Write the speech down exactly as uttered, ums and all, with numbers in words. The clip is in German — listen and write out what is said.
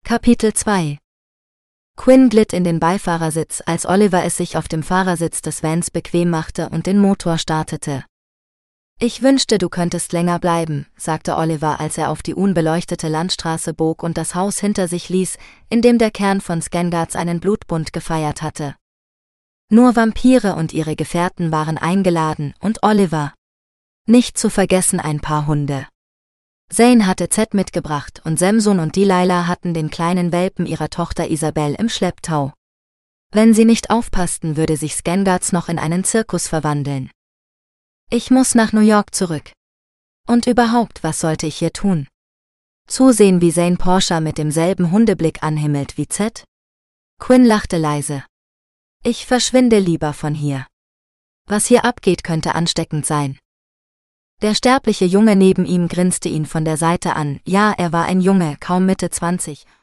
Kapitel zwei. Quinn glitt in den Beifahrersitz, als Oliver es sich auf dem Fahrersitz des Vans bequem machte und den Motor startete. »Ich wünschte, du könntest länger bleiben«, sagte Oliver, als er auf die unbeleuchtete Landstraße bog und das Haus hinter sich ließ, in dem der Kern von Scanguards einen Blutbund gefeiert hatte. Nur Vampire und ihre Gefährten waren eingeladen und Oliver. Nicht zu vergessen ein paar Hunde. Zane hatte Zed mitgebracht und Samson und Delilah hatten den kleinen Welpen ihrer Tochter Isabel im Schlepptau. Wenn sie nicht aufpassten, würde sich Scanguards noch in einen Zirkus verwandeln. Ich muss nach New York zurück. Und überhaupt, was sollte ich hier tun? Zusehen, wie Zane Portia mit demselben Hundeblick anhimmelt wie Zed? Quinn lachte leise. Ich verschwinde lieber von hier. Was hier abgeht, könnte ansteckend sein. Der sterbliche Junge neben ihm grinste ihn von der Seite an. Ja, er war ein Junge, kaum Mitte zwanzig,